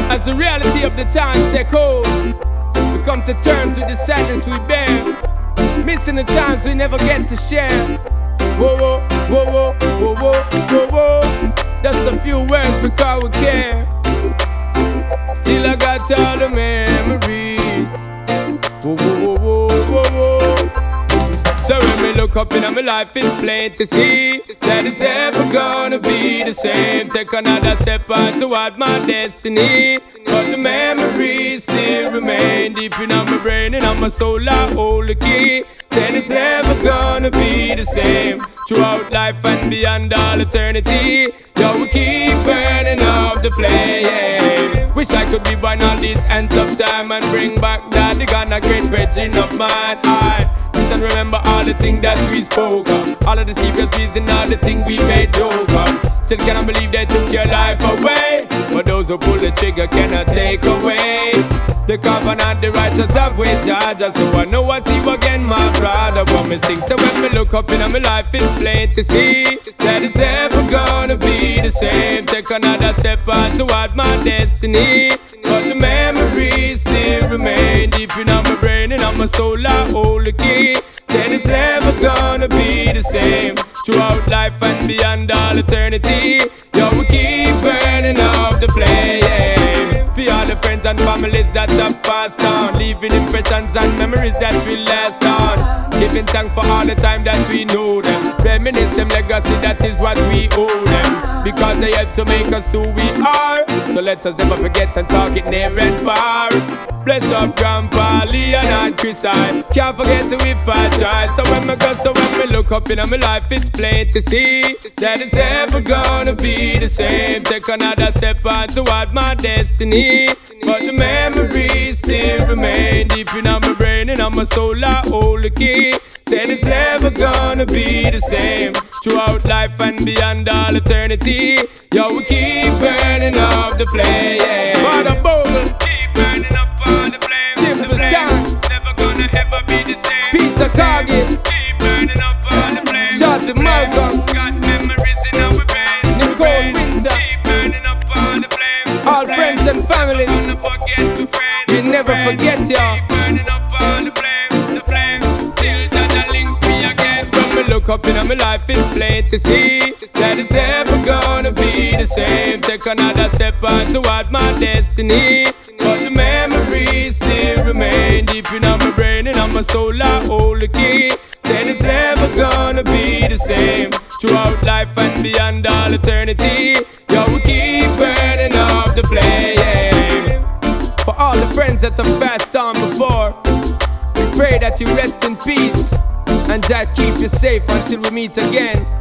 As the reality of the times take hold, we come to terms with the sadness we bear, missing the times we never get to share. Whoa, whoa, whoa, whoa, whoa, whoa, whoa, whoa. Just a few words because we care. Still I got all the memories. Whoa, whoa, whoa, whoa, whoa, whoa. So when we look up in my life, it's plain to see that it's never gonna be the same. Take another step on toward my destiny, but the memories still remain deep in my brain and on my soul. I hold the key. Said it's never gonna be the same throughout life and beyond all eternity. Yo, we keep burning up the flame. Wish I could be born all these ends of time and bring back that the Ghana great virgin of mine. And remember all the things that we spoke of, all of the secret reasons, all the things we made joke of. Still cannot believe they took your life away, but those who pull the trigger cannot take away the covenant the righteous have with Georgia. So I know I see you again, my brother, but me think. So when me look up in my life, it's plain to see that it's never gonna be the same. Take another step on toward my destiny, but the memories still remain deep in my brain and on my soul. I hold the key. Said it's never gonna be the same throughout life and beyond all eternity. Yo, we keep burning up the flame. For all the friends and families that have passed on, leaving impressions and memories that will last on. Giving thanks for all the time that we know them. Reminisce them legacy, that is what we owe them, because they help to make us who we are. So let us never forget and talk it near and far. Bless up Grandpa Leon and Chris, I can't forget to if I try. So when we look up in my life, it's plain to see that it's never gonna be the same. Take another step on toward my destiny, but the memories still remain deep in my brain and on my soul. I hold the key. Said it's never gonna be the same throughout life and beyond all eternity. Yo, we keep burning up the flame. For the bowl, keep burning up on the flame. Simple time, never gonna ever be the same. Peter Cargill, keep burning up on the flame. Shorty Malcolm, got memories in our brain. Nicole Winter, keep burning up on the flame. All friends and families, we never forget y'all. Keep burning up on the flame, the flame. Till that link me again. When we look up in my life, it's plain to see that it's never gonna be the same. Take another step on toward my destiny, but the memories still remain deep in my brain and on my soul. I hold the key. Said it's never gonna be the same throughout life and beyond all eternity. Yo, we keep burning up the flame. For all the friends that have passed on before, we pray that you rest in peace and that keep you safe until we meet again.